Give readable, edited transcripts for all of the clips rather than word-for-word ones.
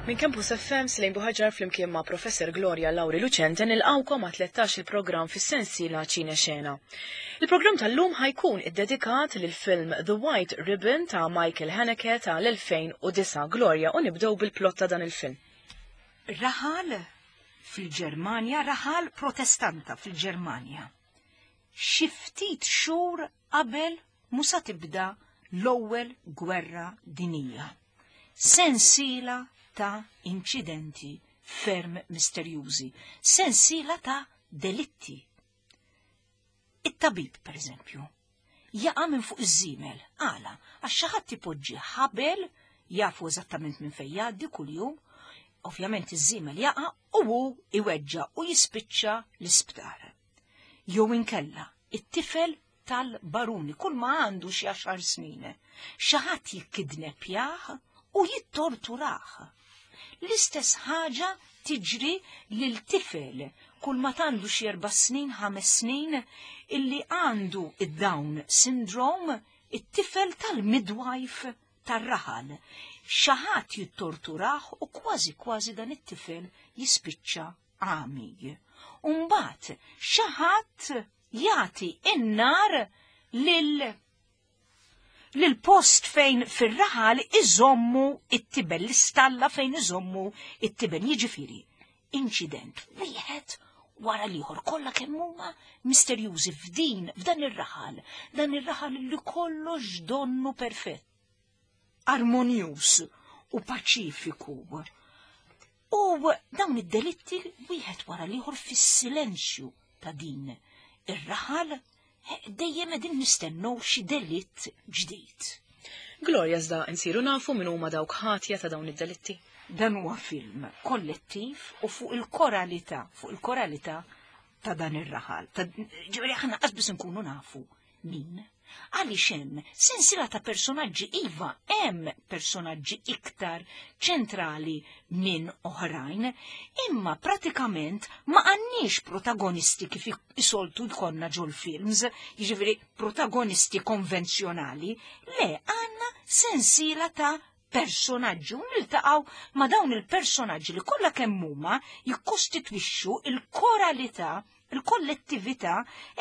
Min Campus FM Silejn Buħaġar flimkien ma' Professor Gloria Lauri Lucente nilqawkom ma' 13 il-programm fis-sensiela Ċine Xena. Il-programm tal-lum ħajkun iddedikat lil-film The White Ribbon ta' Michael Haneke tal-2009. Gloria, u nibdew bil-plott ta' dan il-film. Raħal fil-Ġermanja, raħal protestanta fil-Ġermanja. Xi ftit xhur qabel musa tibda l-ewwel gwerra dinija. Sensiela ta' inċidenti ferm misterjużi, sensiela ta' delitti. It-tabib, per eżempju, jaqa' minn fuq iż-żiemel, għala, għax xi ħadd ipoġġi ħabel, jafu eżattament minn fejn jgħaddi kuljum, ovvjament iż-żiemel jaqa' u hu iweġġa' u jispiċċa l-isptar. Jew inkella it-tifel tal-baruni kull ma għandu xi 10 snin, xi ħadd jikkidneppjah u jittorturah. L-istess ħaġa tiġri lil tifel kull ma għandu xi 4 snin, 5 snin illi għandu id-Down syndrome, it-tifel tal-midwife tar-raħal. Xi ħadd jittorturah u kważi dan it-tifel jispiċċa għami. U mbagħad xi ħadd jagħti in-nar lil-post fejn fir-raħal iżommu it-tibel, l-istalla fejn iżommu it-tibel. Jiġifieri, inċident wieħed wara l-ieħor kollha kemm huma misterjużi f'dan ir-raħal. Dan ir-raħal li kollox donnu perfett, armonjuż u paċifiku. U dawn id-delitti wieħed wara l-ieħor fis-silenzju ta' din ir-raħal dejjem qegħdin nistennew xi delitt ġdid. Gloria, iżda nsiru nafu min huma dawk ħatja ta' dawn id-delitti. Dan huwa film kollettiv u fuq il-koralità ta' dan ir-raħal. Ġifieri aħna qasbis nkunu nafu min. Għaliex hemm sensiela ta' personaġġi, iva hemm personaġġi iktar ċentrali minn oħrajn, imma pratikament ma għandniex protagonisti kif isoltu jkollna ġol films, jiġifieri protagonisti konvenzjonali, le għandna sensiela ta' personaġġi u niltaqgħu ma' dawn il-personaġġi li kollha kemm huma jikkostitwixxu il-koralità, il-kollettività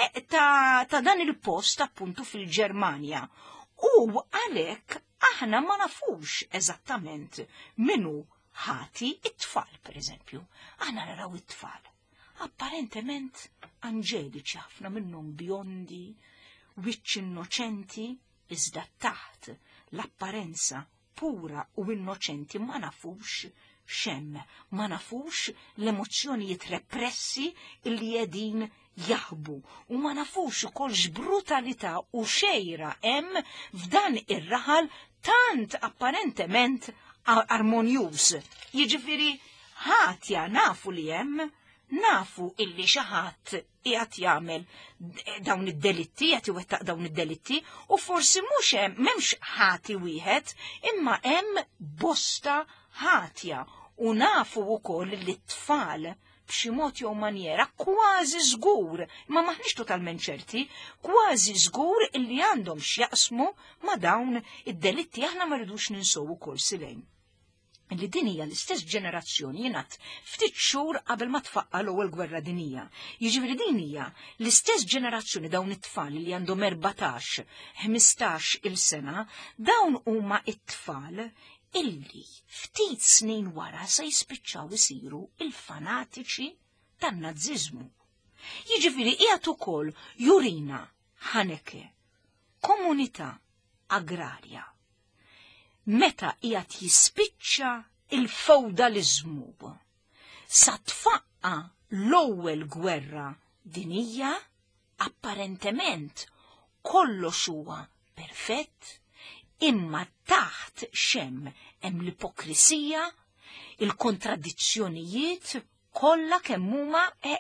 ta' dan il-post appuntu fil-Ġermanja. U għalhekk aħna ma nafux eżattament minnu ħati it-tfal, per eżempju. Aħna naraw it-tfal. Apparentement anġeliċi ħafna minnhom bjondi, wiċċ innoċenti, iżda taħt l-apparenza pura u innoċenti ma nafux xem, ma nafux l-emozzjonijiet repressi illi jedin jaħbu u ma nafux ukoll x'brutalità u xejra hemm f'dan ir-raħal tant apparentement armonjuż. Jiġifieri ħatja nafu li hemm, nafu illi xi ħadd qiegħed jagħmel dawn id-delitti, qed iwettaq dawn id-delitti u forsi mhux hemm m'hemmx ħati wieħed imma hemm bosta ħatja u nafu wkoll li t-tfal b'xi mod jew maniera kważi żgur, ma maħniex totalment ċerti, kważi żgur illi għandhom x'jaqsmu ma' dawn id-delitti. Aħna ma rridux ninsew ukoll Silejn li din hija l-istess ġenerazzjoni jingħad ftit xhur qabel ma tfaqqa l-ewwel gwerra dinija. Jiġifieri din hija l-istess ġenerazzjoni dawn it-tfal li għandhom 14, 15 il-sena, dawn huma it-tfal illi ftit snin wara se jispiċċaw isiru il-fanatiċi tan-Naziżmu. Jiġifieri qiegħed ukoll jurina Haneke komunità agrarja meta qiegħed jispiċċa il-feudaliżmu. Sa tfaqqa l-ewwel gwerra dinija apparentement kollox huwa perfett, imma taħt xem hemm l-ipokrisija, il-kontradizzjonijiet kollha kemm huma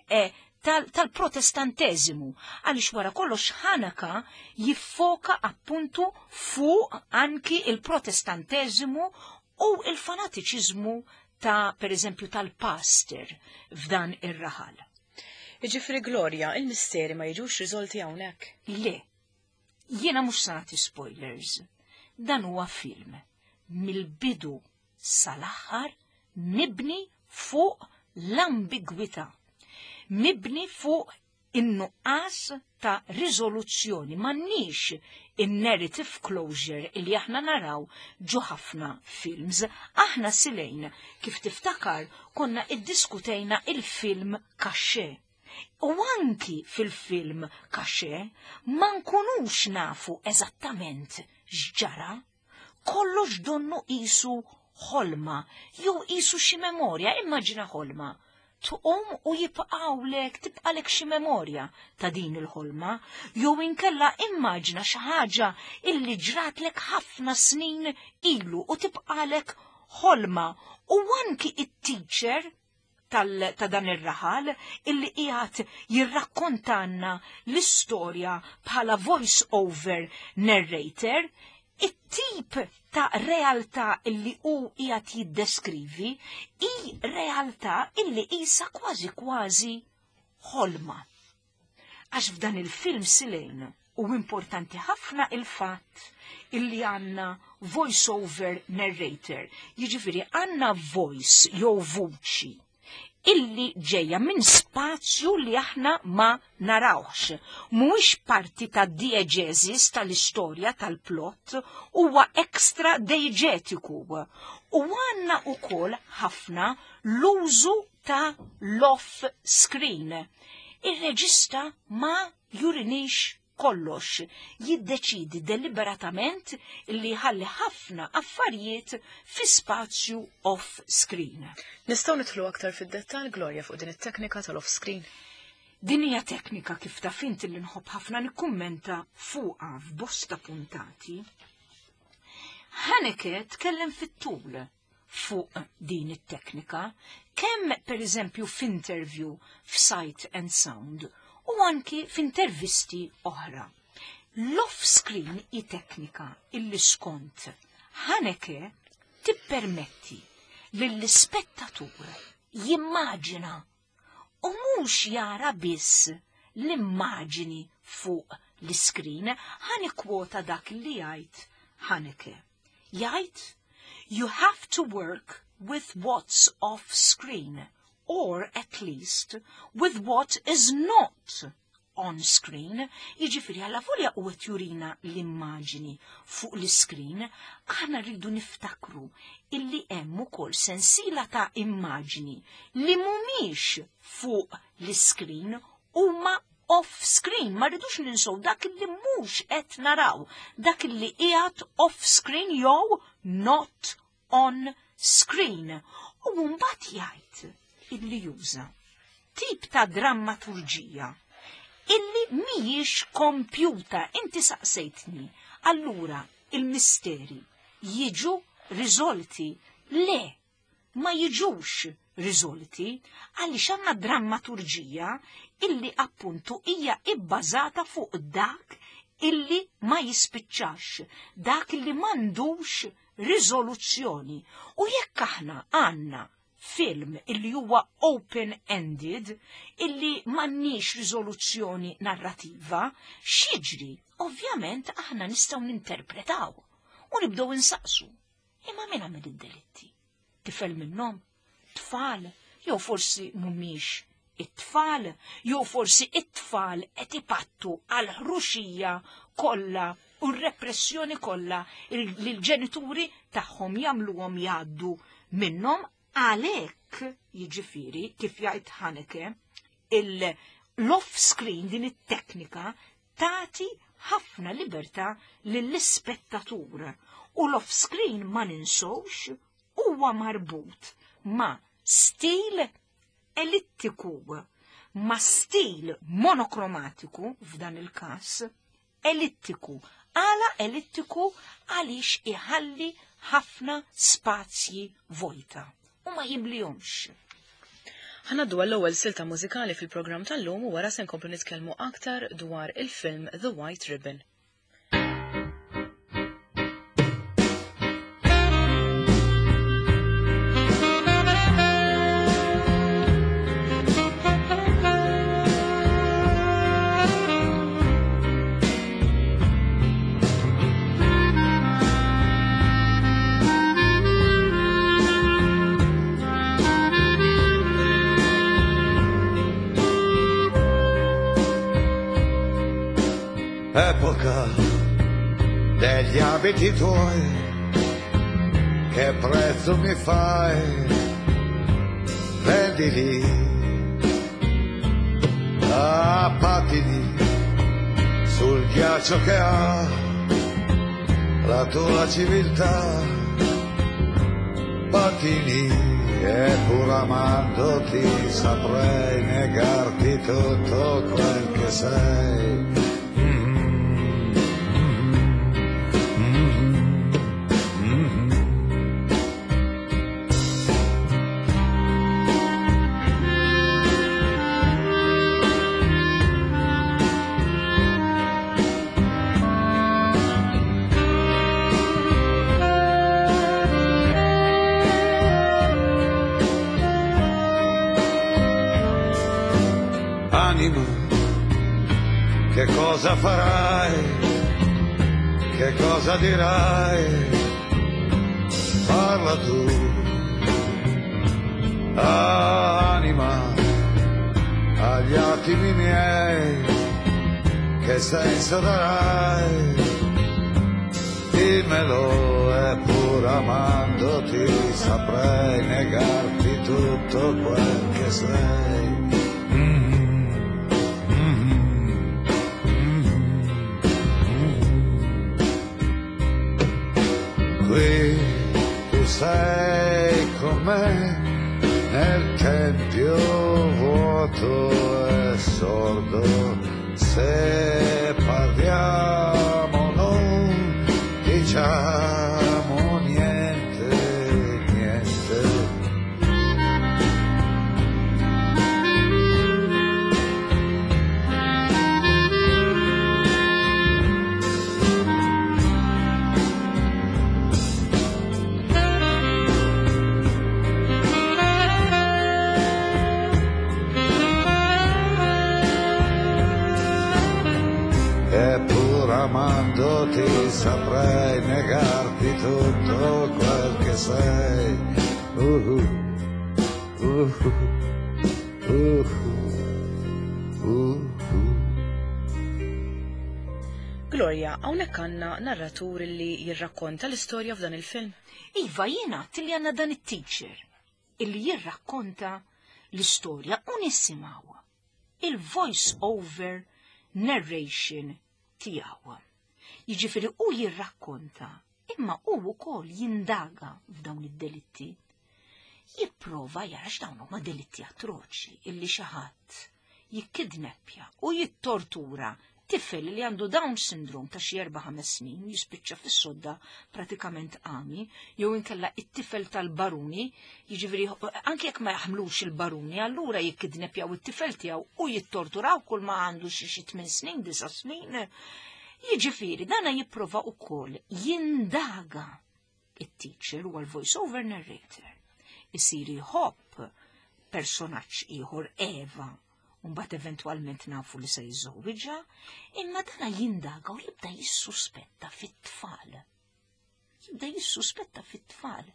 tal-protestanteżimu, għaliex wara kollox Haneke jiffoka appuntu fuq anki il-protestanteżimu u il-fanatiċiżmu ta' pereżempju tal-pastor f'dan ir-raħal. Jiġifieri Gloria, il-misteri ma jiġux riżolti hawnhekk. Le, jiena mhux se nagħti spoilers. Dan huwa film mill-bidu sal-aħħar mibni fuq l-ambigwità, mibni fuq in-nuqqas ta' riżoluzzjoni, m'għandniex in-narrative closure li aħna naraw ġo ħafna films. Aħna silejn kif tiftakar konna iddiskutejna il-film Kaxxe. U anki fil-film Kaxxe ma nkunux nafu eżattament x'ġara, kollox donnu qisu ħolma, jew qisu xi memorja, immaġina ħolma. Tuqom u tibqalek xi memorja ta' din il-ħolma, jew inkella immaġina xi ħaġa illi ġratlek ħafna snin ilu u tibqalek ħolma. U anki it-teacher ta' dan ir-raħal illi qiegħed jirrakkontanna l-istorja bħala voice over narrator, it-tip ta' realtà illi hu qiegħed jiddeskrivi hi realtà illi qisha kważi ħolma. Għax f'dan il-film silejn u importanti ħafna il-fatt illi għandna voice over narrator, jiġifieri għandna voice jew vuċi illi ġejja minn spazju li aħna ma narawx. Mhuwiex parti ta' diegesis tal-istorja tal-plott, huwa ekstra deigetiku. U għandna wkoll ħafna l-użu ta' l-off screen. Ir-reġista ma jurinix kollox, jiddeċidi deliberatament li ħalli ħafna affarijiet fi spazju off-screen. Nistgħu nidħlu aktar fid-dettall, Gloria, fuq din it-teknika tal-off-screen? Din hija teknika kif taf inti li nħobb ħafna nikkummenta fuqha f'bosta puntati. Haneke tkellem fit-tul fuq din it-teknika, kemm pereżempju f'interview f'Sight and Sound, u anki f'intervisti oħra. L-off-screen i teknika illi skont Haneke tippermetti lill-spettatur jimmaġina u mhux jara biss l-immaġini fuq l-screen. Ħanikwota dak li jgħid Haneke. Jgħid, you have to work with what's off-screen, or at least with what is not on screen. Jiġifieri għalla volja u qed jurina l-immaġini fuq l-screen, aħna rridu niftakru illi hemm ukoll sensiela ta' immaġini li mhumiex fuq l-screen huma off-screen. Ma rridux ninsow dak li mhux qed naraw, dak li qiegħed off-screen jew not on screen. U mbagħad jgħid illi juża tip ta' drammaturġija illi mhijiex kompjuta. Inti saqsejtni, allura il-misteri jiġu riżolti? Le, ma jiġux riżolti għaliex għandna drammaturġija illi appuntu hija ibbażata fuq dak illi ma jispiċċax, dak illi m'għandux riżoluzzjoni. U jekk aħna għandna film illi huwa open-ended, illi m'għandniex riżoluzzjoni narrativa, x'jiġri? Ovvjament aħna nistgħu ninterpretaw u nibdew insaqsu. Imma min għamel id-delitti? Tifel minnhom? Tfal? Jew forsi mhumiex it-tfal? Jew forsi it-tfal qed ipattu għal ħruxija kollha u r-repressjoni kollha li l-ġenituri tagħhom jagħmluhom jgħaddu minnhom? Għalhekk jiġifieri kif jgħid Haneke, l-off-screen din it-teknika tagħti ħafna libertà lill-ispettatur. U l-off-screen ma ninsowx huwa marbut ma' stil ellittiku, ma' stil monokromatiku f'dan il-każ, ellittiku. Għala ellittiku għaliex iħalli ħafna spazji vojta u ma jimlihomx. Ħanaddu għall-ewwel silta mużikali fil-programm tal-lum u wara se nkomplu nitkellmu aktar dwar il-film The White Ribbon. epoca degli abiti tuoi, che prezzo mi fai? Vendili a pattini sul ghiaccio che ha la tua civiltà, pattini, e pur amandoti saprei negarti tutto quel che sei. Anima, che cosa farai? Che cosa dirai? Parla tu. Anima, agli attimi miei, che senso darai? Dimmelo, e pur amandoti saprei negarti tutto quel che sei. Qui tu sei con me nel tempio vuoto e sordo, se parliamo non diciamo niente, niente. Eppur amandoti saprei negarti tutto quel che sei. Gloria, hawnhekk għandna narratur li jirrakkonta l-istorja f'dan il-film. Iva, jiena li għandna dan it-teacher illi jirrakkonta l-istorja u nisimgħu il-voice over narration tiegħu. Jiġifieri u jirrakkonta, imma u wkoll jindaga f'dawn id-delitti. Jipprova jara x'dawn huma delitti atroċi illi xi ħadd jikkidneppja u jittortura tifel li għandu Down syndrome ta' xi 4-5 snin jispiċċa fis-sodda pratikament qami, jew inkella it-tifel tal-baruni, jiġifieri anke jekk ma jaħmlux il-baruni, allura jikkidneppjaw it-tifel tiegħu u jittorturaw kull ma għandu xi 8 snin, 9 snin. Jiġifieri dana jipprova wkoll jindaga it-teacher u l-voice over narrator. Isir jħobb personaġġ ieħor Eva, u mbagħad eventwalment nafu li se jiżżewwiġha, imma dana jindaga u jibda jissuspetta fit-tfal. Jibda jissuspetta fit-tfal.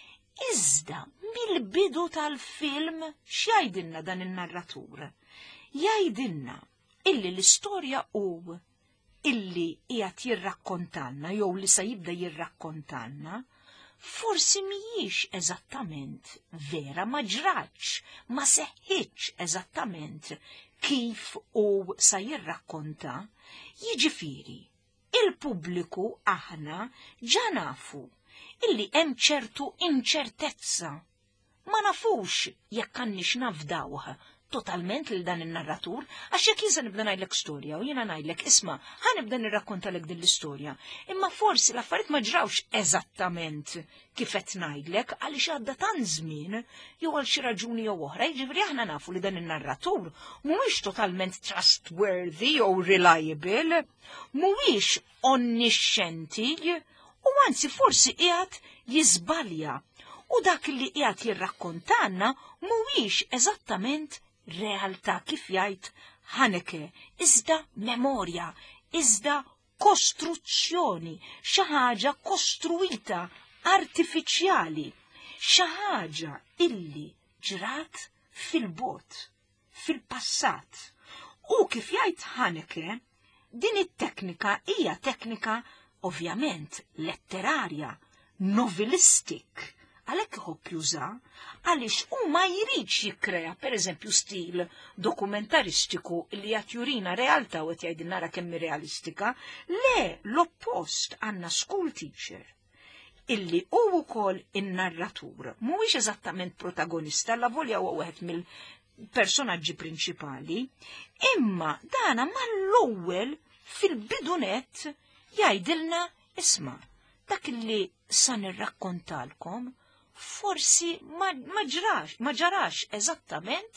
Iżda mill-bidu tal-film x'jgħidilna dan in-narratur? Jgħidilna illi l-istorja hu illi qiegħed jirrakkontalna jew li se jibda jirrakkontalna forsi mhijiex eżattament vera, ma ġratx, ma seħħitx eżattament kif u sa jirrakkonta. Jiġifieri, il-pubbliku aħna ġa nafu illi hemm ċertu inċertezza. Ma nafux jekk għandniex nafdawh totalment lil dan in-narratur, għax jekk jien nibda ngħidlek storja u jiena ngħidlek isma' ħanibda nirrakkontalek din l-istorja, imma forsi l-affarijiet ma ġrawx eżattament kif qed ngħidlek għaliex għadda tant żmien jew għal xi raġuni jew oħra, jiġifieri aħna nafu li dan in-narratur mhuwiex totalment trustworthy jew reliable, mhuwiex onniscienti u anzi forsi qiegħed jiżbalja u dak li qiegħed jirrakkontanna mhuwiex eżattament realtà kif jgħid Haneke, iżda memorja, iżda kostruzzjoni, xi ħaġa kostruita, artifiċjali, xi ħaġa illi ġrat fil-bot, fil-passat. U kif jgħid Haneke, din it-teknika hija teknika ovvjament letterarja, novelistik. Għalhekk iħobb juża għaliex huma jridx jikkrea pereżempju stil dokumentaristiku li qed jurina realtà u qed jgħidilna nara kemm realistika, le l-oppost għandna school teacher illi hu wkoll in-narratur, mhuwiex eżattament protagonista, la volja huwa wieħed mill-personaġġi prinċipali, imma dana mal-ewwel fil-bidunet jgħidilna isma' dak li sa nirrakkontalkom forsi ma ġarax eżattament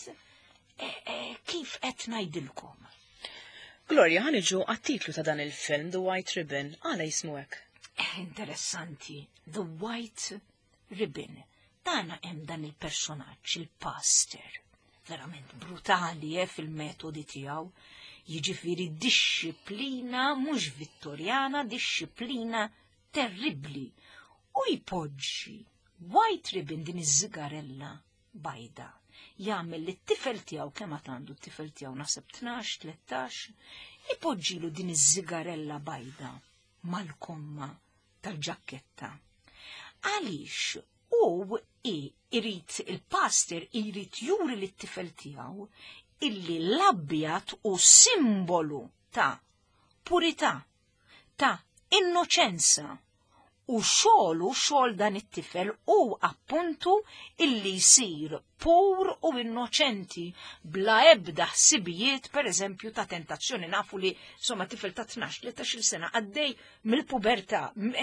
kif qed ngħidilkom. Gloria, ħaniġu għat-titlu ta' dan il-film The White Ribbon, għala jismu hekk. Interessanti, The White Ribbon. Dana hemm dan il-personaġġ, il-pastor, verament brutali fil-metodi tiegħu. Jiġifieri disċiplina mhux vittorjana, disċiplina terribli. U jpoġġi White Ribbon din iż-żigarella bajda. Jagħmel lit-tifel tiegħu kemm għandu t-tifel tiegħu naħseb 12-13, ipoġġilu din iż-żigarella bajda mal-komma tal-ġakketta. Għaliex u irid il-pastor irid juri lit-tifel tiegħu illi l-abjad u simbolu ta' purità, ta' innoċenza. U xogħol dan it-tifel u appuntu illi jsir pur u innoċenti bla ebda ħsibijiet pereżempju ta' tentazzjoni. Nafu li insomma tifel ta' 12-13 sena għaddej mill-pubertà.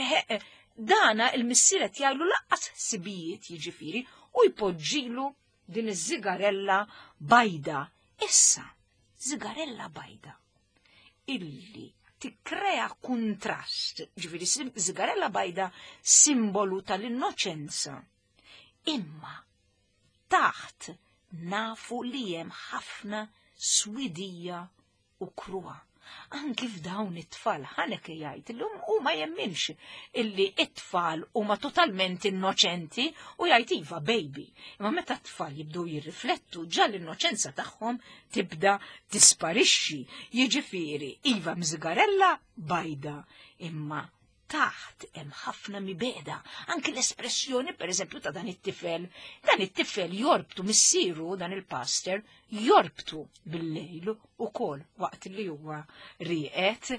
Dana il-missieret jgħidu laqqas ħsibijiet jiġifieri u jpoġġilu din iż-żigarella bajda. Issa, żigarella bajda illi tikkrea kontrast, ġifieri żigarella bajda simbolu tal-innoċenza. Imma taħt nafu li hemm ħafna swidija u krua. Anki f'dawn it-tfal ħanek jgħid li huma jemminx illi it-tfal huma totalment innoċenti u jgħid iva baby. Imma meta t-tfal jibdew jirriflettu ġa l-innoċenza tagħhom tibda tisparixxi. Jiġifieri iva mżigarella bajda, imma taħt hemm ħafna mibeda. Anki l-espressjoni pereżempju ta' dan it-tifel jorbtu missieru dan il-pastor jorbtu bil-lejl ukoll waqt li huwa rieqed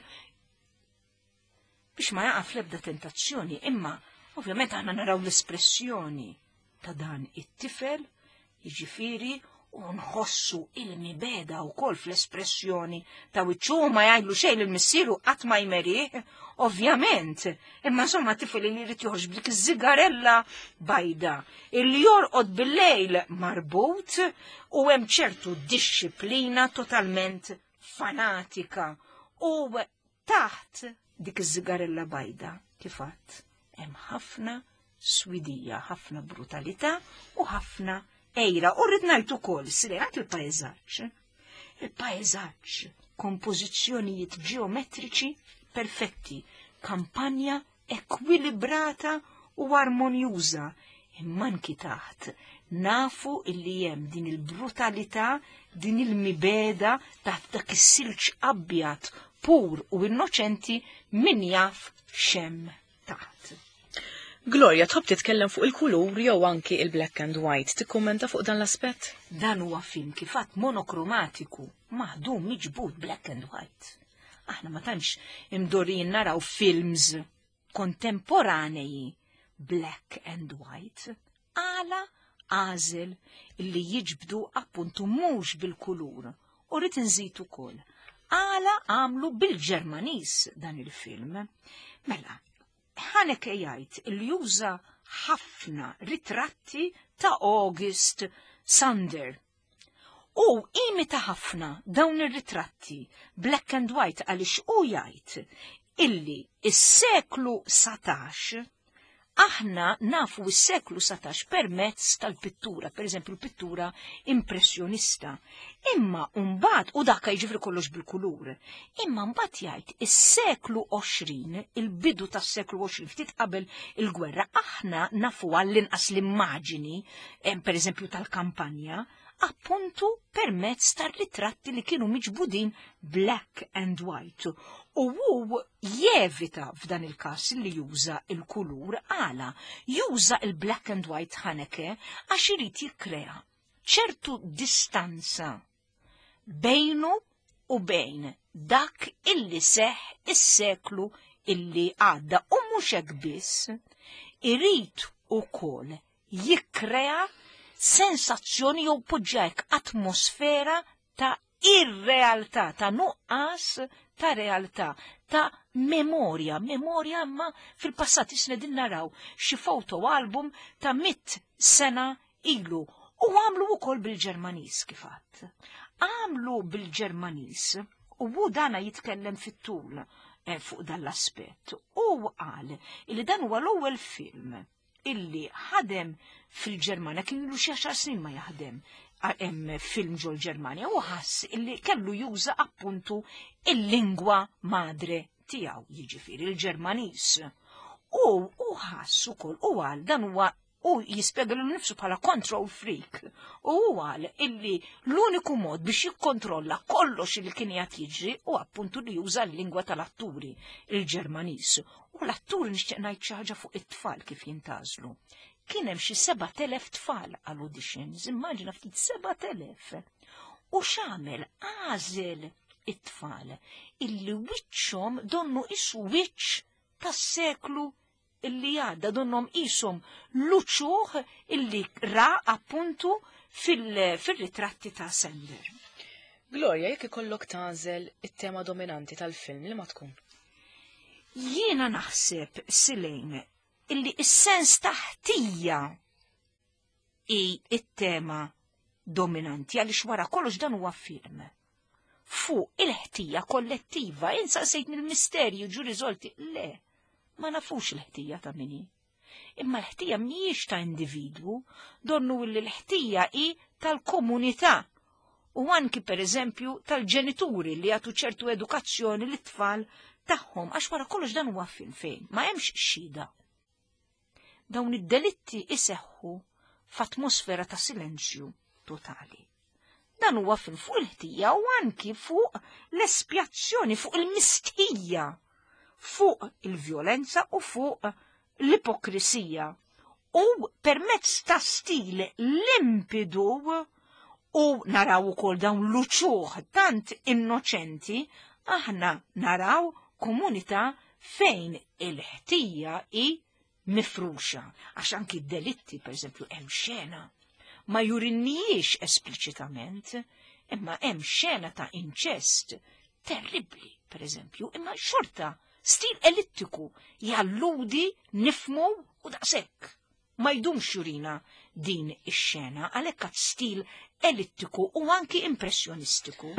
biex ma jaqaf l-ebda tentazzjoni, imma ovvjament aħna naraw l-espressjoni ta' dan it-tifel, jiġifieri u nħossu il-mibeda wkoll fl-espressjoni ta' wiċċu ma jgħidlu xejn il-missieru qatt ma jmerih, ovvjament, imma insomma tifel li jrid joħroġ b'dik iż-żigarella bajda, illi jorqod bil-lejl marbut u hemm ċertu dixxiplina totalment fanatika u taħt dik iż-żigarella bajda kifat hemm ħafna swidija, ħafna brutalità u ħafna ejra, u rrid ngħid ukoll s-sirat il-pajżaġġ. Il-pajżaġġ, kompożizzjonijiet ġeometriċi perfetti, kampanja ekwilibrata u armonjuża, imma anki taħt nafu illi hemm din il-brutalità, din il-mibeda taħt dak is-silġ abjad pur u innoċenti min jaf xem taħt. Gloria, tħobb titkellem fuq il-kulur jew anki il-black and white, tikkummenta fuq dan l-aspett? Dan huwa film kifat monokromatiku, maħdum miġbud black and white. Aħna ma tantx imdorin naraw films kontemporaneji black and white. Għala għażel illi jiġbdu appuntu mhux bil-kulur. U rrid inżid ukoll. Għala għamlu bil-Ġermaniż dan il-film. Mela, ħanek jgħid li juża ħafna ritratti ta' August Sander. U imita ħafna dawn ir-ritratti black and white għaliex u jgħid illi is-seklu 17 aħna nafu s-seklu 17 permezz tal-pittura, per eżempju l-pittura impressjonista. Imma mbagħad u dak jiġri kollox bil-kulur. Imma mbagħad jgħid is-seklu 20, il-bidu tas-seklu 20 ftit qabel il-gwerra, aħna nafu għall-inqas l-immaġini, per eżempju tal-kampanja, appuntu permezz tar-ritratti li kienu miġbudin black and white. U hu jevita f'dan il-każ li juża il-kulur għala juża il-black and white Haneke għax irid jikkrea ċertu distanza bejnu u bejn dak illi seħ is-seklu illi għadda u mhux hekk biss, irid ukoll jikkrea sensazzjoni jew poġġajk atmosfera ta' irrealtà, ta' nuqqas ta' realtà, ta' memorja imma fil-passat isna din naraw xi foto album ta' 100 sena ilu u għamlu wkoll bil-Ġermaniż kifat. Għamlu bil-Ġermaniż u hu dana jitkellem fit-tul fuq dan l-aspett. U qal illi dan huwa l-ewwel film illi ħadem fil-Ġermanja kien ilu xi 10 snin ma jaħdem hemm film ġol Ġermanja u ħass illi kellu juża appuntu il-lingwa madre tiegħu, jiġifieri il-Ġermaniż. U ħass ukoll u għal dan huwa u jispjega lil nifsu bħala control freak. U għal illi l-uniku mod biex jikkontrolla kollox li kien qed jiġri u appuntu li juża l-lingwa tal-atturi, il-Ġermaniż. U l-atturi nixtieq ngħid xi ħaġa fuq it-tfal kif jintażlu. Kien hemm xi 7,000 tfal għal auditions, immaġina ftit 7,000. U x'għamel għażel it-tfal illi wiċċhom donnu isu wiċċ tas-seklu illi għadda, donnom qishom luċuħ illi ra appuntu fil-ritratti ta' Sender. Gloria, jekk ikollok tagħżel it-tema dominanti tal-film li ma tkun? Jiena naħseb Silejn illi is-sens ta' ħtija hi it-tema dominanti għaliex wara kollox dan huwa film. Fuq il-ħtija kollettiva, insaqsejtni l-misterju ġu riżolti, le, ma nafux l-ħtija ta' mini. Imma l-ħtija mhijiex ta' individwu, donnu li l-ħtija hi tal-komunità u anki pereżempju tal-ġenituri li jagħtu ċertu edukazzjoni lit-tfal tagħhom għax wara kollox dan huwa film fejn ma hemmx xhieda. Dawn id-delitti iseħħu f'atmosfera ta' silenzju totali. Dan huwa film fuq il-ħtija u anki fuq l-espjazzjoni, fuq il-mistħija, fuq il-vjolenza u fuq l-ipokrisija. U permezz ta' stil limpidu u naraw ukoll dawn luċuħ tant innoċenti, aħna naraw komunità fejn il-ħtija i mifruxa, għax anki d-delitti, per esempio, hemm xena ma jurinniex espliċitament, imma hemm xena ta' inċest terribli, per esempio, imma xorta stil elittiku jalludi nifmu u daqshekk. Ma jdumx jurina din ix-xena għalhekk għad stil elittiku u anki impressjonistiku.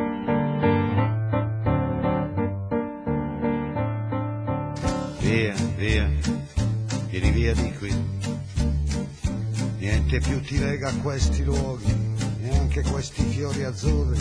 Via, via, vieni via di qui. Niente più ti lega a questi luoghi, neanche questi fiori azzurri.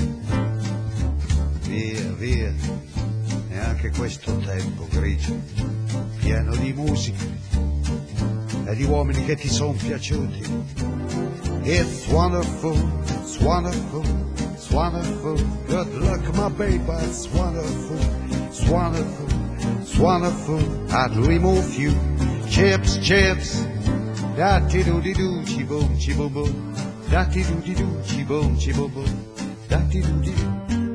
Via, via, neanche questo tempo grigio, pieno di musica e di uomini che ti son piaciuti. It's wonderful, it's wonderful, it's wonderful. Good luck, my baby, it's wonderful, it's wonderful, it's wonderful. I'd remove you, chips, chips. Da-ti-do-di-do, chi-boom, chi-boom-boom. Da-ti-do-di-do, chi-boom, chi-boom-boom. Da-ti-do-di-do.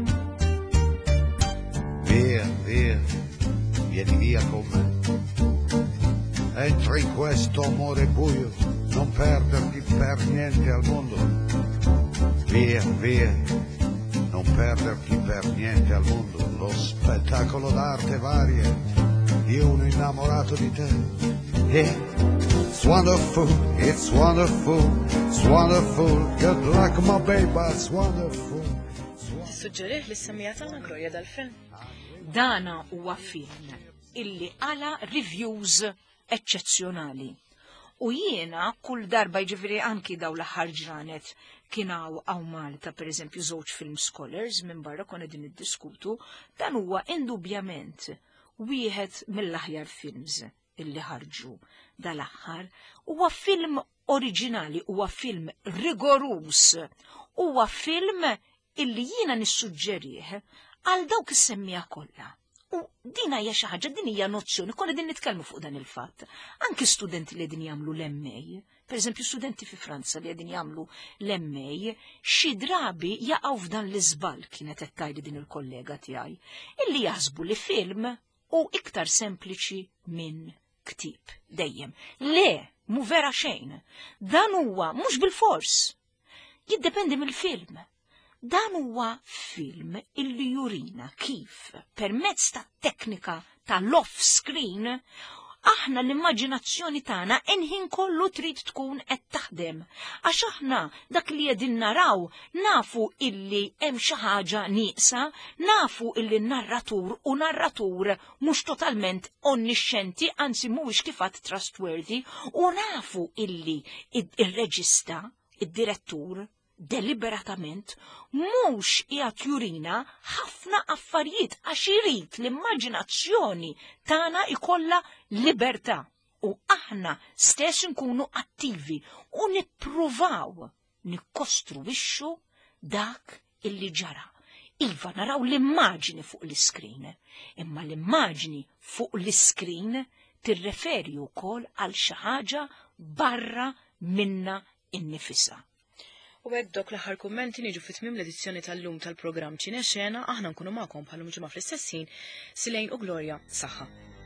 Via, via, vieni via con me. Entra in questo amore buio, non perderti per niente al mondo. Via, via, non perderti per niente al mondo. Lo spettacolo d'arte varia, io uno innamorato di te. It's wonderful, it's wonderful, it's wonderful. Good luck, my baby, it's wonderful. Tissuġġerih li s-semmija tagħna Gloria dal-film? Dana huwa film illi għala reviews eċċezzjonali. U jiena kull darba jiġifieri anki daw l-aħħar ġranet kienaw għaw Malta per eżempju żewġ film scholars minn barra konna din iddiskutu, dan huwa indubjament wieħed mill-aħjar films illi ħarġu dal-aħħar huwa film oriġinali, huwa film rigorus, huwa film illi jiena nissuġġerih għal dawk is-semmija kollha. U dina hija xi ħaġa, din hija nozzjoni, kollha din nitkellmu fuq dan il-fatt. Anki studenti li qegħdin jagħmlu l-MA, pereżempju studenti fi Franza li qegħdin jagħmlu l-MA, xi drabi jaqgħu f'dan l-iżball kienet qed tgħid din il-kollega tiegħi, illi jaħsbu li film u iktar sempliċi minn ktib dejjem. Le, mu vera xejn. Dan huwa mhux bil-fors. Jiddependi mill-film. Dan huwa film illi jurina kif permezz ta' teknika tal-off-screen aħna l-immaġinazzjoni tagħna inħin kollu trid tkun qed taħdem. Għax aħna dak li qegħdin naraw nafu illi hemm xi ħaġa nieqsa, nafu illi narratur mhux totalment onniscienti, anzi mhuwiex kifat trustworthy, u nafu illi ir-reġista, id-direttur, deliberatament mhux qiegħed jurina ħafna affarijiet għax irid l-immaġinazzjoni tagħna ikollha libertà u aħna stess nkunu attivi u nippruvaw nikkostruwixxu dak illi ġara. Iva naraw l-immaġini fuq l-iskrin, imma l-immaġini fuq l-iskrin tirreferi wkoll għal xi ħaġa barra minna innifisha. U hekk dok l-aħħar kummenti niġu fit-tmiem l-edizzjoni tal-lum tal-programm Ċine Xena, aħna nkunu magħkom bħalhom ġimgħa fl-istess ħin, Silejn u Glorja saħħa.